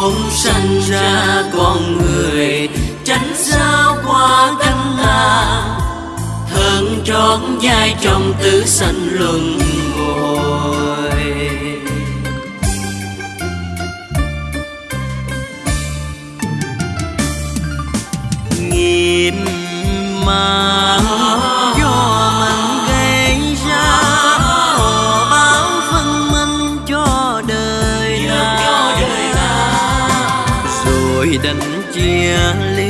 chốn sanh ra con người, tránh sao qua cánh ta thân trót vai trong tứ sanh luân hồi. Nghiệp mà do mình gây ra, họ báo phân minh cho đời ta, rồi đánh chia